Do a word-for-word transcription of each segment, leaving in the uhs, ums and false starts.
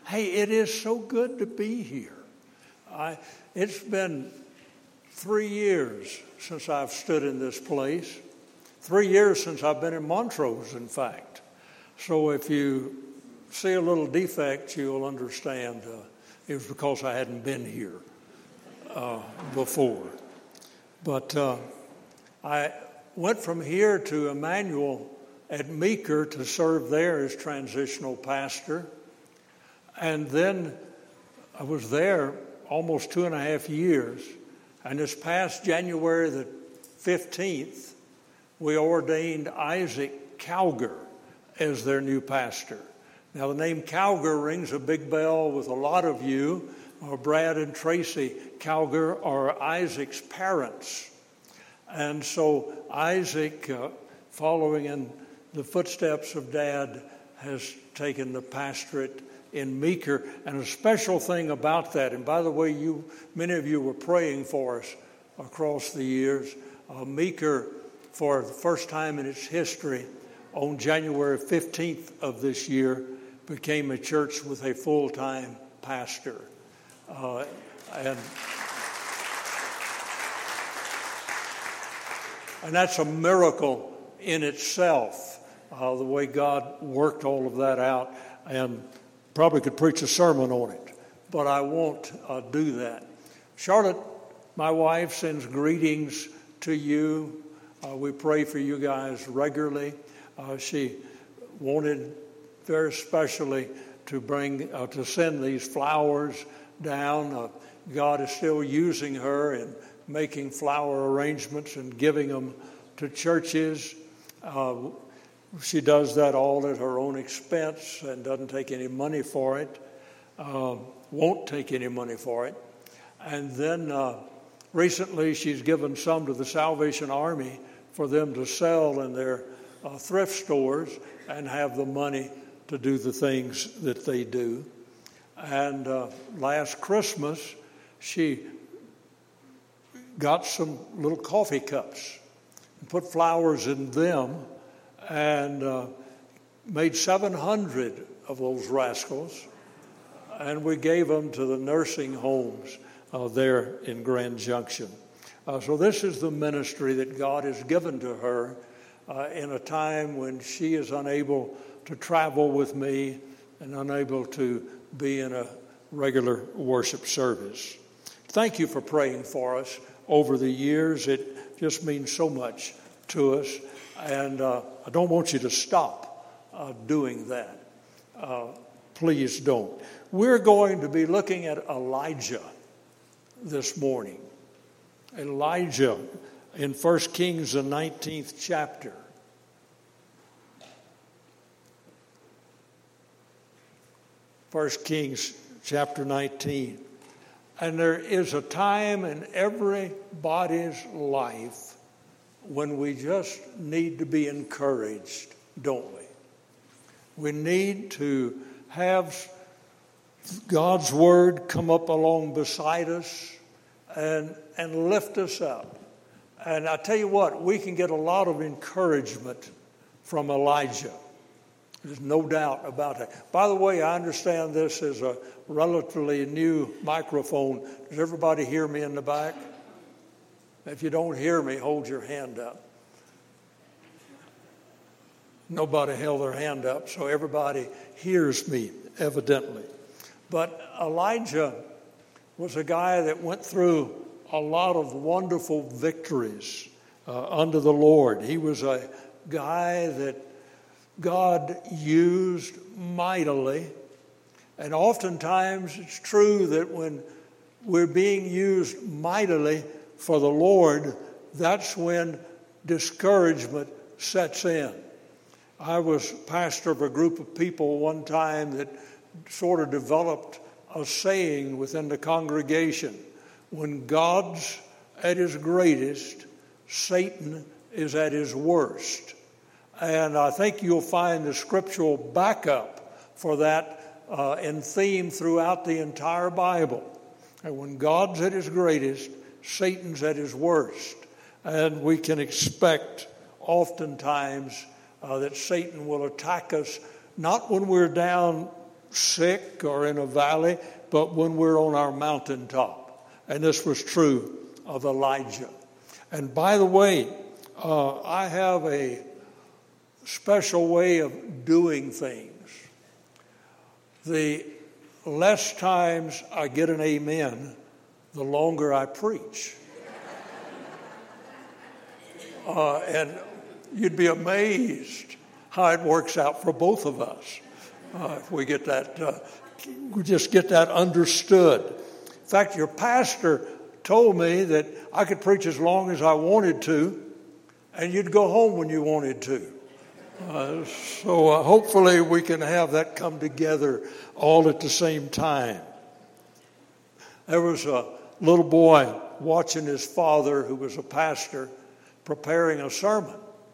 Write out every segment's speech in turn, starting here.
Hey, it is so good to be here. I, it's been three years since I've stood in this place. Three years since I've been in Montrose, in fact. So if you see a little defect, you'll understand uh, it was because I hadn't been here uh, before. But uh, I went from here to Emmanuel at Meeker to serve there as transitional pastor. And then I was there almost two and a half years. And this past January the fifteenth, we ordained Isaac Calger as their new pastor. Now, the name Calger rings a big bell with a lot of you. Uh, Brad and Tracy Calger are Isaac's parents. And so Isaac, uh, following in the footsteps of Dad, has taken the pastorate in Meeker. And a special thing about that, and by the way, you many of you were praying for us across the years. Uh, Meeker, for the first time in its history, on January fifteenth of this year, became a church with a full-time pastor. Uh, and, and that's a miracle in itself, uh, the way God worked all of that out. And probably could preach a sermon on it, but I won't uh, do that. Charlotte, my wife, sends greetings to you. Uh, we pray for you guys regularly. Uh, she wanted very specially to bring, uh, to send these flowers down. Uh, God is still using her in making flower arrangements and giving them to churches. Uh, She does that all at her own expense and doesn't take any money for it, uh, won't take any money for it. And then uh, recently she's given some to the Salvation Army for them to sell in their uh, thrift stores and have the money to do the things that they do. And uh, last Christmas she got some little coffee cups and put flowers in them, and uh, made seven hundred of those rascals, and we gave them to the nursing homes uh, there in Grand Junction. Uh, so this is the ministry that God has given to her uh, in a time when she is unable to travel with me and unable to be in a regular worship service. Thank you for praying for us over the years. It just means so much to us. And uh, I don't want you to stop uh, doing that. Uh, please don't. We're going to be looking at Elijah this morning. Elijah in First Kings, the nineteenth chapter. First Kings chapter nineteen. And there is a time in everybody's life when we just need to be encouraged, don't we? We need to have God's word come up along beside us and, and lift us up. And I tell you what, we can get a lot of encouragement from Elijah. There's no doubt about that. By the way, I understand this is a relatively new microphone. Does everybody hear me in the back? If you don't hear me, hold your hand up. Nobody held their hand up, so everybody hears me, evidently. But Elijah was a guy that went through a lot of wonderful victories uh, under the Lord. He was a guy that God used mightily. And oftentimes it's true that when we're being used mightily for the Lord, that's when discouragement sets in. I was pastor of a group of people one time that sort of developed a saying within the congregation: when God's at his greatest, Satan is at his worst. And I think you'll find the scriptural backup for that uh, in theme throughout the entire Bible. And when God's at his greatest, Satan's at his worst. And we can expect oftentimes uh, that Satan will attack us, not when we're down sick or in a valley, but when we're on our mountaintop. And this was true of Elijah. And by the way, uh, I have a special way of doing things. The less times I get an amen, the longer I preach. Uh, and you'd be amazed how it works out for both of us. Uh, if we get that, uh, we just get that understood. In fact, your pastor told me that I could preach as long as I wanted to, and you'd go home when you wanted to. Uh, so uh, hopefully we can have that come together all at the same time. There was a little boy watching his father, who was a pastor, preparing a sermon.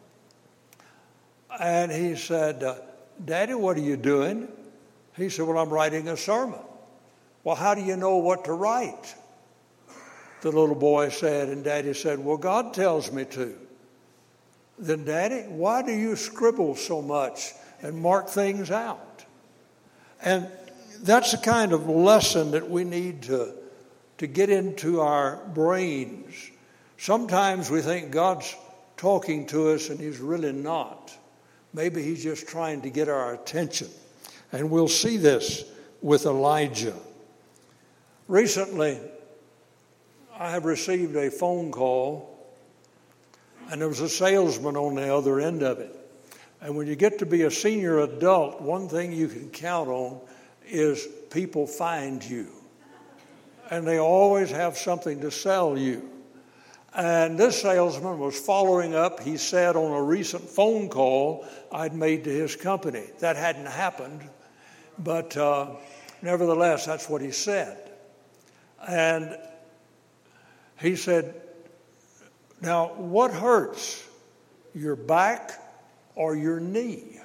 And he said, uh, Daddy, what are you doing? He said, well, I'm writing a sermon. Well, how do you know what to write? The little boy said, and Daddy said, well, God tells me to. Then, Daddy, why do you scribble so much and mark things out? And that's the kind of lesson that we need to, to get into our brains. Sometimes we think God's talking to us and he's really not. Maybe he's just trying to get our attention. And we'll see this with Elijah. Recently, I have received a phone call, and there was a salesman on the other end of it. And when you get to be a senior adult, one thing you can count on is people find you. And they always have something to sell you. And this salesman was following up, he said, on a recent phone call I'd made to his company. That hadn't happened, but uh, nevertheless, that's what he said. And he said, now, what hurts, your back or your knee?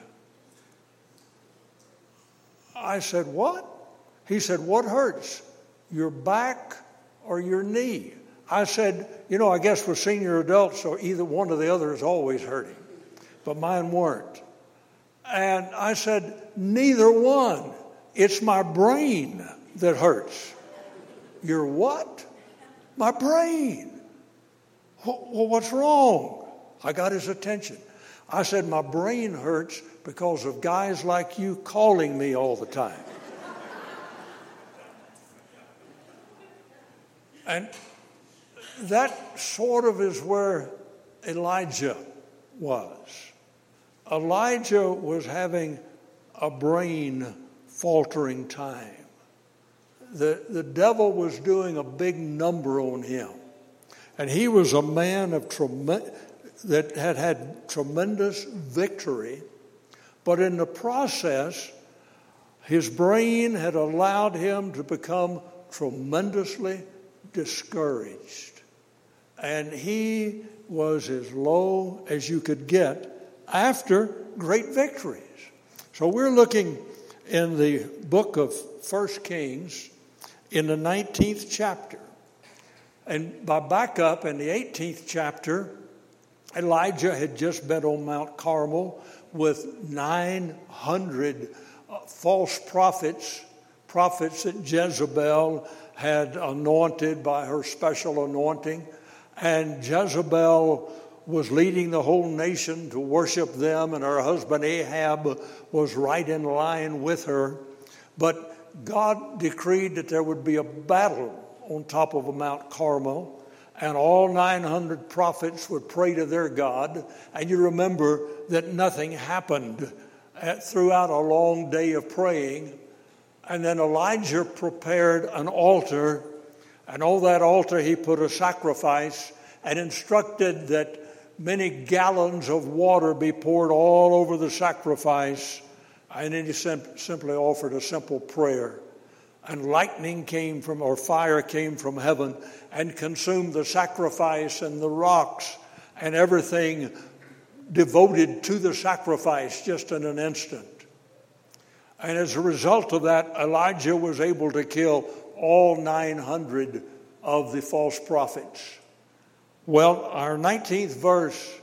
I said, what? He said, what hurts, your back or your knee? I said, you know, I guess we're senior adults, so either one or the other is always hurting. But mine weren't. And I said, neither one. It's my brain that hurts. Your what? My brain. Well, what's wrong? I got his attention. I said, my brain hurts because of guys like you calling me all the time. And that sort of is where Elijah was. Elijah was having a brain faltering time. The, the devil was doing a big number on him. And he was a man of trem- that had had tremendous victory. But in the process, his brain had allowed him to become tremendously discouraged. And he was as low as you could get after great victories. So we're looking in the book of First Kings in the nineteenth chapter. And by backup, in the eighteenth chapter, Elijah had just been on Mount Carmel with nine hundred false prophets, prophets that Jezebel had anointed by her special anointing. And Jezebel was leading the whole nation to worship them, and her husband Ahab was right in line with her. But God decreed that there would be a battle on top of Mount Carmel, and all nine hundred prophets would pray to their God. And you remember that nothing happened at, throughout a long day of praying. And then Elijah prepared an altar, and on that altar he put a sacrifice and instructed that many gallons of water be poured all over the sacrifice. And then he sim- simply offered a simple prayer. And lightning came from, or fire came from heaven and consumed the sacrifice and the rocks and everything devoted to the sacrifice just in an instant. And as a result of that, Elijah was able to kill all nine hundred of the false prophets. Well, our nineteenth verse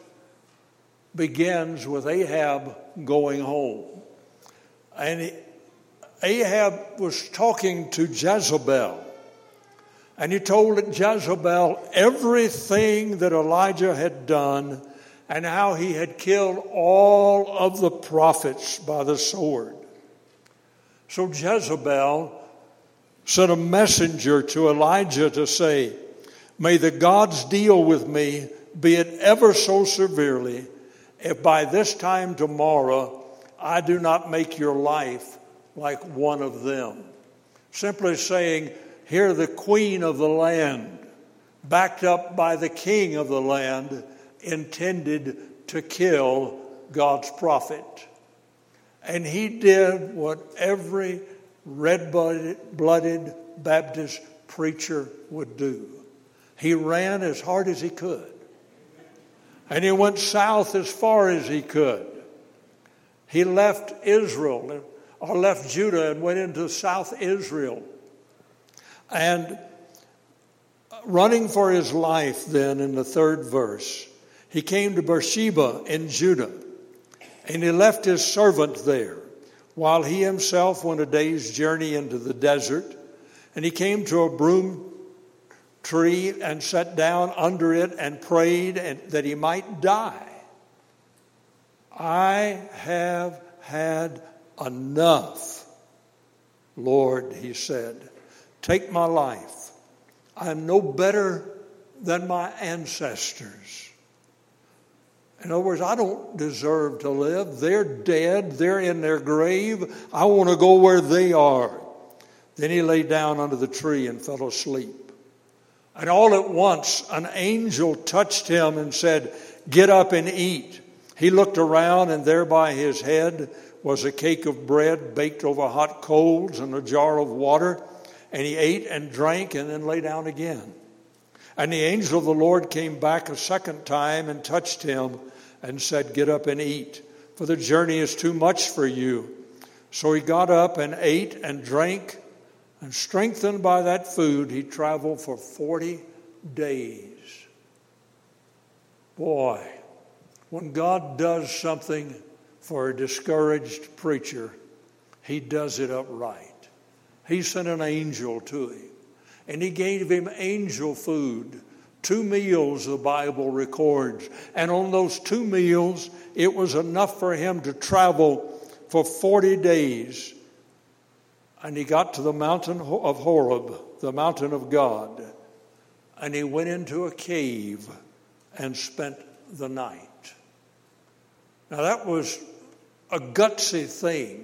begins with Ahab going home. And he, Ahab was talking to Jezebel, and he told Jezebel everything that Elijah had done and how he had killed all of the prophets by the sword. So Jezebel sent a messenger to Elijah to say, "May the gods deal with me, be it ever so severely, if by this time tomorrow I do not make your life like one of them." Simply saying, here the queen of the land, backed up by the king of the land, intended to kill God's prophet. And he did what every red-blooded Baptist preacher would do. He ran as hard as he could. And he went south as far as he could. He left Israel, or left Judah and went into South Israel. And running for his life then in the third verse, he came to Beersheba in Judah, and he left his servant there, while he himself went a day's journey into the desert. And he came to a broom tree and sat down under it and prayed and, that he might die. "I have had enough, Lord," he said. "Take my life. I'm no better than my ancestors." In other words, I don't deserve to live. They're dead. They're in their grave. I want to go where they are. Then he lay down under the tree and fell asleep. And all at once, an angel touched him and said, "Get up and eat." He looked around, and there by his head was a cake of bread baked over hot coals and a jar of water. And he ate and drank and then lay down again. And the angel of the Lord came back a second time and touched him and said, "Get up and eat, for the journey is too much for you." So he got up and ate and drank, and strengthened by that food, he traveled for forty days. Boy, when God does something for a discouraged preacher, he does it upright. He sent an angel to him, and he gave him angel food. Two meals, the Bible records. And on those two meals, it was enough for him to travel for forty days. And he got to the mountain of Horeb, the mountain of God. And he went into a cave and spent the night. Now that was a gutsy thing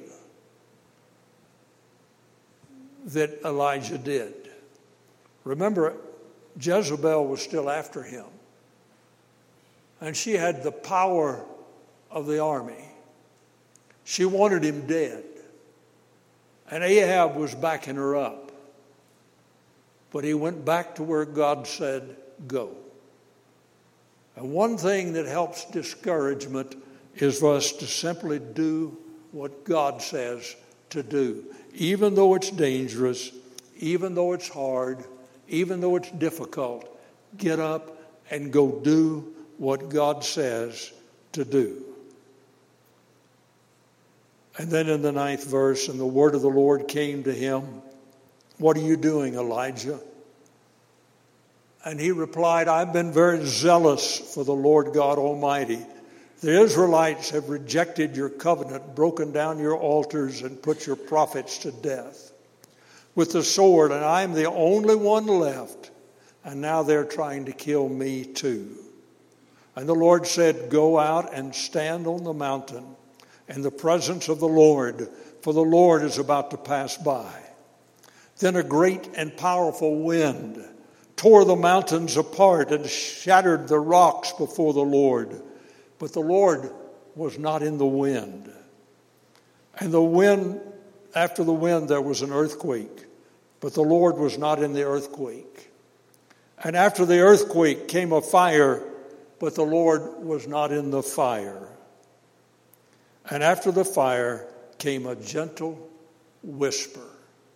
that Elijah did. Remember, Jezebel was still after him. And she had the power of the army. She wanted him dead. And Ahab was backing her up. But he went back to where God said, "Go." And one thing that helps discouragement is for us to simply do what God says to do. Even though it's dangerous, even though it's hard, even though it's difficult, get up and go do what God says to do. And then in the ninth verse, and the word of the Lord came to him, "What are you doing, Elijah?" And he replied, "I've been very zealous for the Lord God Almighty. The Israelites have rejected your covenant, broken down your altars, and put your prophets to death with the sword, and I'm the only one left, and now they're trying to kill me too." And the Lord said, "Go out and stand on the mountain in the presence of the Lord, for the Lord is about to pass by." Then a great and powerful wind tore the mountains apart and shattered the rocks before the Lord. But the Lord was not in the wind. And the wind, after the wind, there was an earthquake, but the Lord was not in the earthquake. And after the earthquake came a fire, but the Lord was not in the fire. And after the fire came a gentle whisper.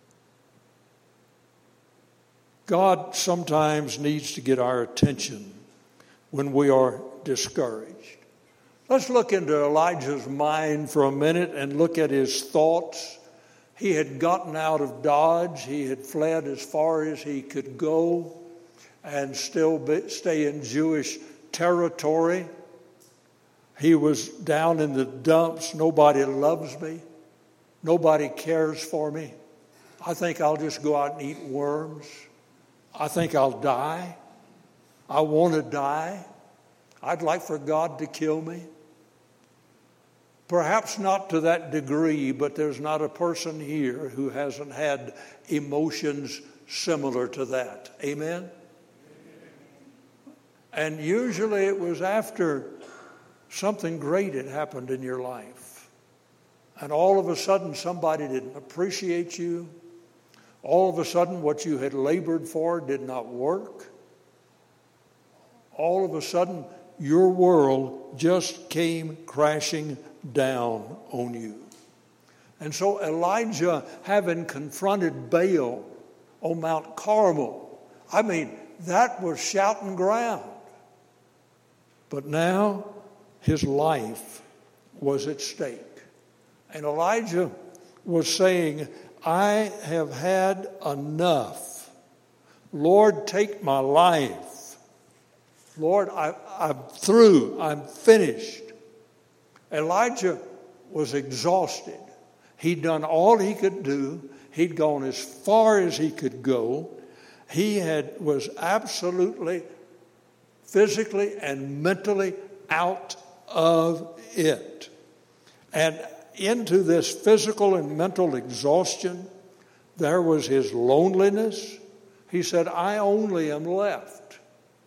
God sometimes needs to get our attention when we are discouraged. Let's look into Elijah's mind for a minute and look at his thoughts. He had gotten out of Dodge. He had fled as far as he could go and still be, stay in Jewish territory. He was down in the dumps. Nobody loves me. Nobody cares for me. I think I'll just go out and eat worms. I think I'll die. I want to die. I'd like for God to kill me. Perhaps not to that degree, but there's not a person here who hasn't had emotions similar to that. Amen? And usually it was after something great had happened in your life. And all of a sudden somebody didn't appreciate you. All of a sudden what you had labored for did not work. All of a sudden your world just came crashing down on you. And so Elijah, having confronted Baal on Mount Carmel, I mean, that was shouting ground. But now his life was at stake. And Elijah was saying, I have had enough. Lord, take my life. Lord, I, I'm through. I'm finished. Elijah was exhausted. He'd done all he could do. He'd gone as far as he could go. He had was absolutely physically and mentally out of it. And into this physical and mental exhaustion, there was his loneliness. He said, I only am left.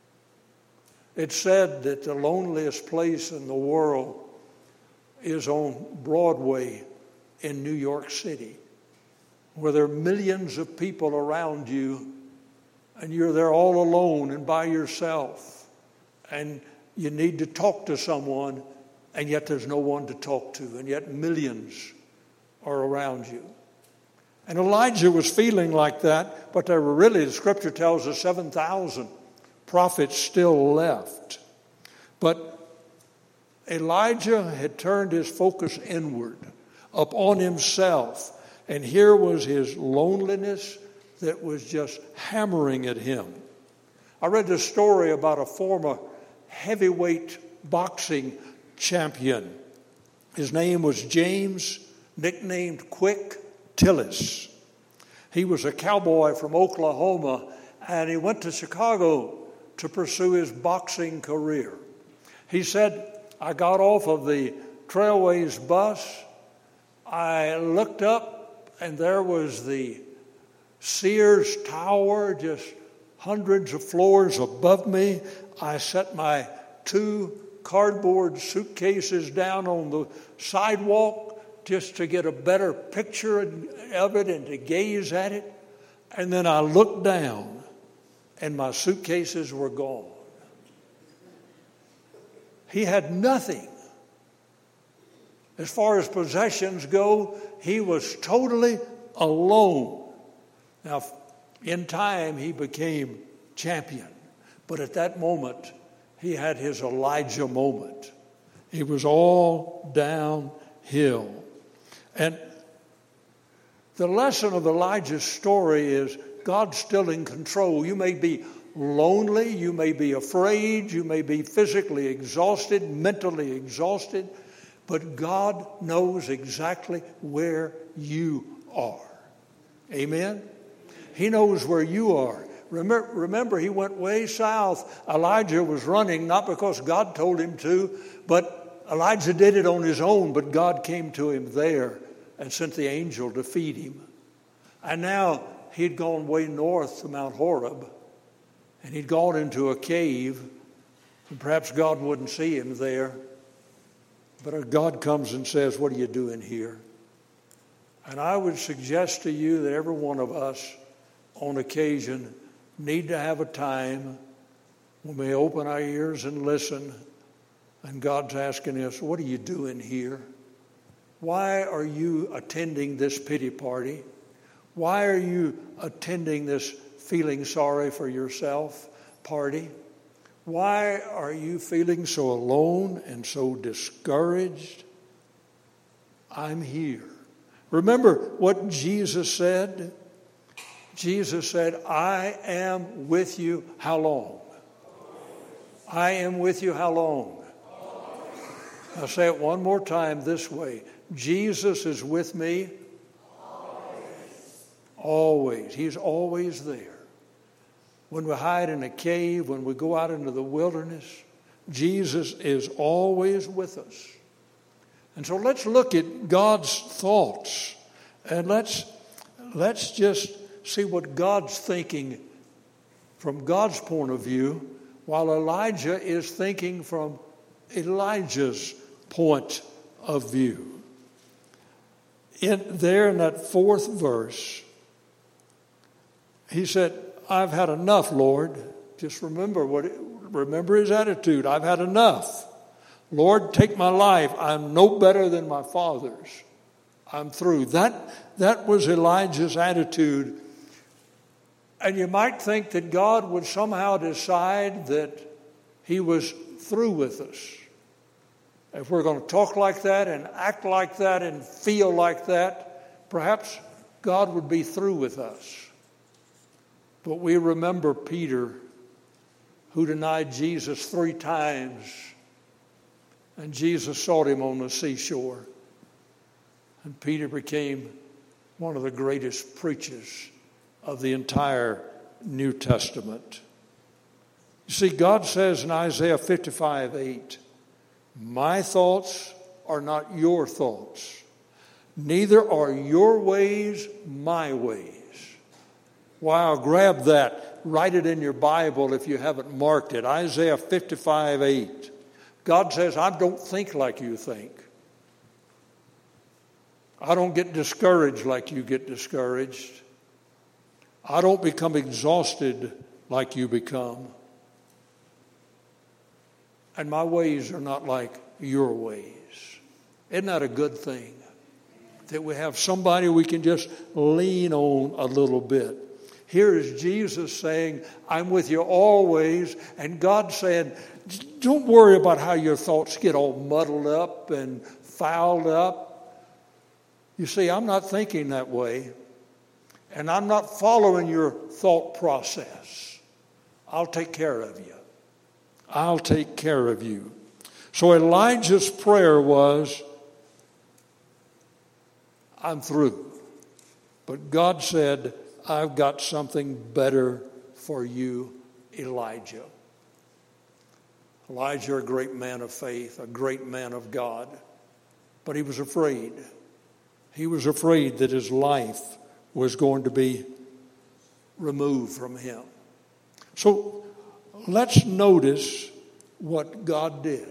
It's said that the loneliest place in the world is on Broadway in New York City, where there are millions of people around you, and you're there all alone and by yourself, and you need to talk to someone, and yet there's no one to talk to, and yet millions are around you. And Elijah was feeling like that, but there were really, the scripture tells us, seven thousand prophets still left. But Elijah had turned his focus inward, upon himself. And here was his loneliness that was just hammering at him. I read this story about a former heavyweight boxing champion. His name was James, nicknamed Quick Tillis. He was a cowboy from Oklahoma, and he went to Chicago to pursue his boxing career. He said, I got off of the Trailways bus. I looked up, and there was the Sears Tower just hundreds of floors above me. I set my two cardboard suitcases down on the sidewalk just to get a better picture of it and to gaze at it. And then I looked down, and my suitcases were gone. He had nothing. As far as possessions go, he was totally alone. Now, in time, he became champion. But at that moment, he had his Elijah moment. It was all downhill. And the lesson of Elijah's story is God's still in control. You may be lonely, you may be afraid, you may be physically exhausted, mentally exhausted, but God knows exactly where you are. Amen? He knows where you are. Remember, remember, he went way south. Elijah was running, not because God told him to, but Elijah did it on his own, but God came to him there and sent the angel to feed him. And now he'd gone way north to Mount Horeb, and he'd gone into a cave, and perhaps God wouldn't see him there. But God comes and says, what are you doing here? And I would suggest to you that every one of us, on occasion, need to have a time when we open our ears and listen, and God's asking us, what are you doing here? Why are you attending this pity party? Why are you attending this feeling sorry for yourself party? Why are you feeling so alone and so discouraged? I'm here. Remember what Jesus said? Jesus said, I am with you how long? I am with you how long? I'll say it one more time this way. Jesus is with me always. Always. He's always there. When we hide in a cave, when we go out into the wilderness, Jesus is always with us. And so let's look at God's thoughts, and let's let's just see what God's thinking from God's point of view, while Elijah is thinking from Elijah's point of view. In there in that fourth verse, he said, I've had enough, Lord. Just remember what remember his attitude. I've had enough. Lord, take my life. I'm no better than my father's. I'm through. That, that was Elijah's attitude. And you might think that God would somehow decide that he was through with us. If we're going to talk like that and act like that and feel like that, perhaps God would be through with us. But we remember Peter, who denied Jesus three times. And Jesus sought him on the seashore. And Peter became one of the greatest preachers of the entire New Testament. You see, God says in Isaiah fifty-five eight, my thoughts are not your thoughts, neither are your ways my ways. Wow, grab that. Write it in your Bible if you haven't marked it. Isaiah fifty-five eight. God says, I don't think like you think. I don't get discouraged like you get discouraged. I don't become exhausted like you become. And my ways are not like your ways. Isn't that a good thing? That we have somebody we can just lean on a little bit. Here is Jesus saying, I'm with you always. And God saying, don't worry about how your thoughts get all muddled up and fouled up. You see, I'm not thinking that way. And I'm not following your thought process. I'll take care of you. I'll take care of you. So Elijah's prayer was, I'm through. But God said, I've got something better for you, Elijah. Elijah, a great man of faith, a great man of God. But he was afraid. He was afraid that his life was going to be removed from him. So let's notice what God did.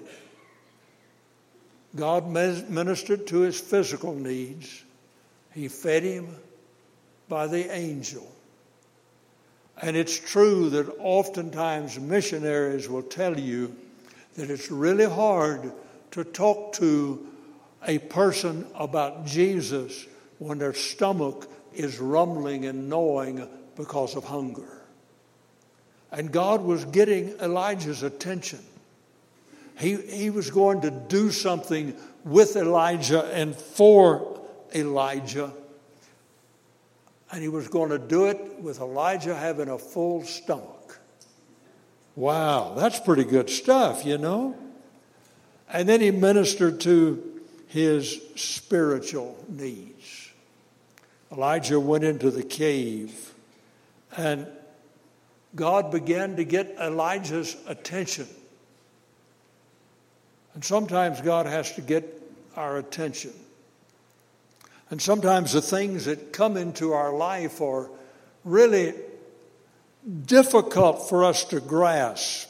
God ministered to his physical needs. He fed him by the angel. And it's true that oftentimes missionaries will tell you that it's really hard to talk to a person about Jesus when their stomach is rumbling and gnawing because of hunger. And God was getting Elijah's attention. He, he was going to do something with Elijah and for Elijah. And he was going to do it with Elijah having a full stomach. Wow, that's pretty good stuff, you know. And then he ministered to his spiritual needs. Elijah went into the cave, and God began to get Elijah's attention. And sometimes God has to get our attention. And sometimes the things that come into our life are really difficult for us to grasp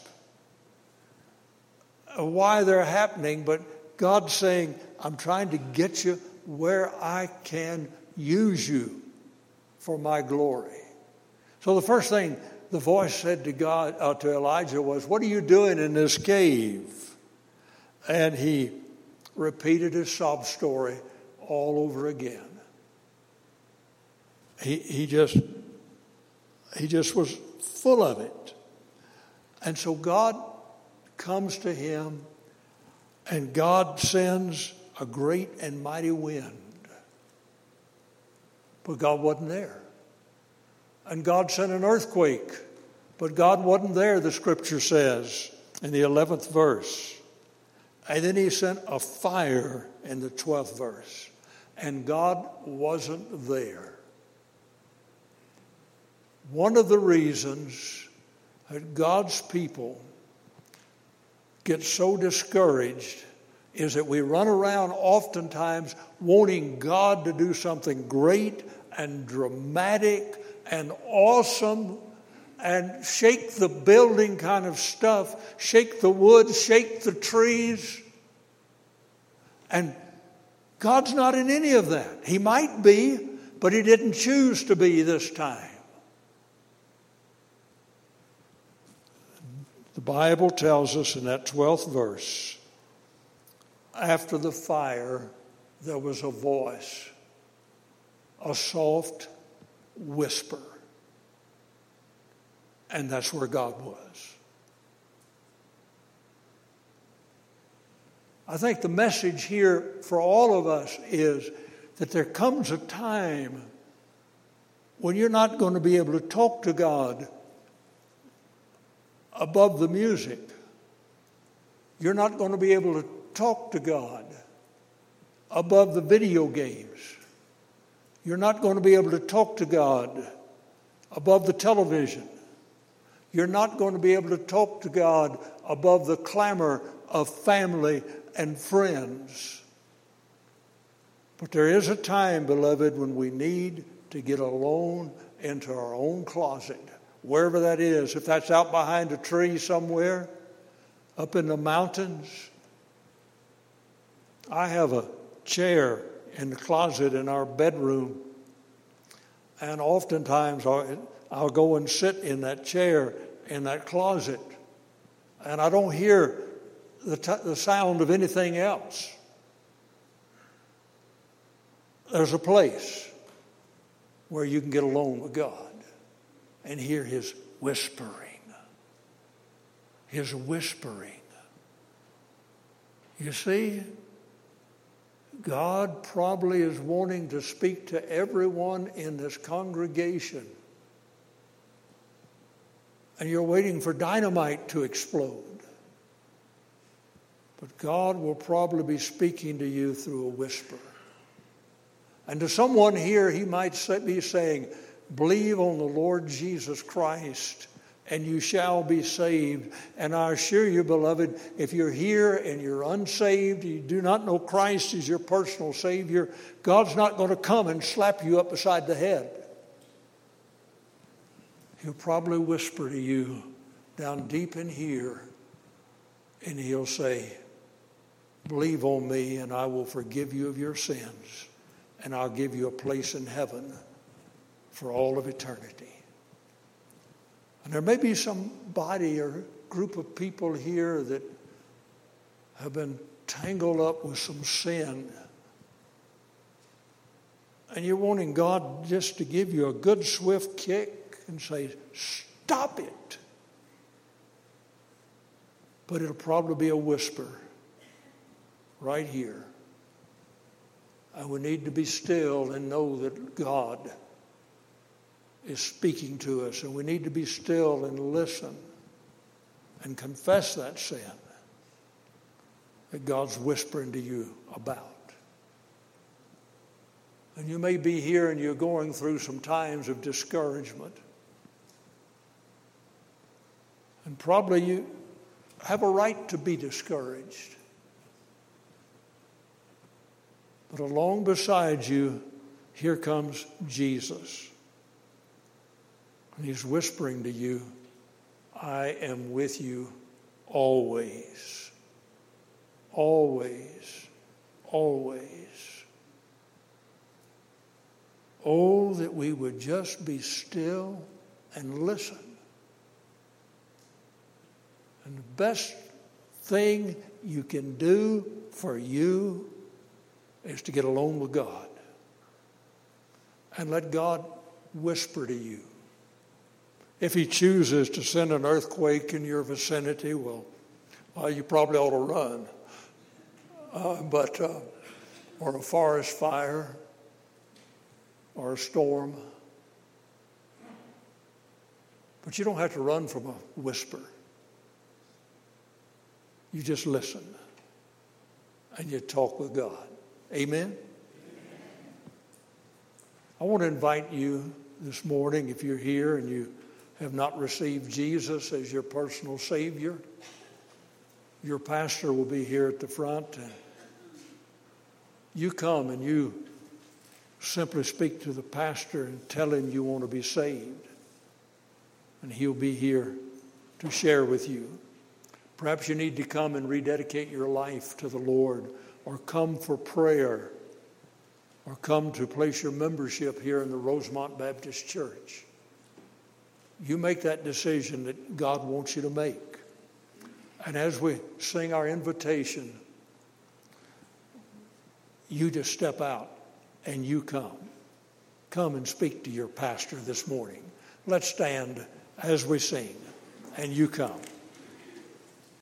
why they're happening, but God's saying, I'm trying to get you where I can use you for my glory. So the first thing the voice said to God, uh, to Elijah was, what are you doing in this cave? And he repeated his sob story all over again. He he just he just was full of it. And so God comes to him, and God sends a great and mighty wind. but God wasn't there. And God sent an earthquake, but God wasn't there, the scripture says in the eleventh verse. And then he sent a fire in the twelfth verse, and God wasn't there. One of the reasons that God's people get so discouraged is that we run around oftentimes wanting God to do something great and dramatic and awesome and shake the building kind of stuff, shake the wood, shake the trees. And God's not in any of that. He might be, but he didn't choose to be this time. The Bible tells us in that twelfth verse, after the fire, there was a voice, a soft whisper. And that's where God was. I think the message here for all of us is that there comes a time when you're not going to be able to talk to God above the music. You're not going to be able to talk to God above the video games. You're not going to be able to talk to God above the television. You're not going to be able to talk to God above the clamor of family and friends. But there is a time, beloved, when we need to get alone into our own closet, wherever that is. If that's out behind a tree somewhere, up in the mountains. I have a chair in the closet in our bedroom, and oftentimes I'll, I'll go and sit in that chair in that closet, and I don't hear the, t- the sound of anything else. There's a place where you can get alone with God and hear his whispering. His whispering. You see, God probably is wanting to speak to everyone in this congregation. And you're waiting for dynamite to explode. But God will probably be speaking to you through a whisper. And to someone here, he might be saying, believe on the Lord Jesus Christ, and you shall be saved. And I assure you, beloved, if you're here and you're unsaved, you do not know Christ as your personal Savior, God's not going to come and slap you up beside the head. He'll probably whisper to you down deep in here, and he'll say, believe on me, and I will forgive you of your sins, and I'll give you a place in heaven for all of eternity. And there may be somebody or group of people here that have been tangled up with some sin. And you're wanting God just to give you a good swift kick and say, stop it. But it'll probably be a whisper right here. And we need to be still and know that God is speaking to us, and we need to be still and listen and confess that sin that God's whispering to you about. And you may be here and you're going through some times of discouragement. And probably you have a right to be discouraged. But along beside you, here comes Jesus. And he's whispering to you, I am with you always, always, always. Oh, that we would just be still and listen. And the best thing you can do for you is to get alone with God and let God whisper to you. If he chooses to send an earthquake in your vicinity, well, well you probably ought to run. Uh, but, uh, or a forest fire. or a storm. But you don't have to run from a whisper. You just listen and you talk with God. Amen? I want to invite you this morning, if you're here and you have not received Jesus as your personal Savior, your pastor will be here at the front. And you come and you simply speak to the pastor and tell him you want to be saved. And he'll be here to share with you. Perhaps you need to come and rededicate your life to the Lord, or come for prayer, or come to place your membership here in the Rosemont Baptist Church. You make that decision that God wants you to make. And as we sing our invitation, you just step out and you come. Come and speak to your pastor this morning. Let's stand as we sing, and you come.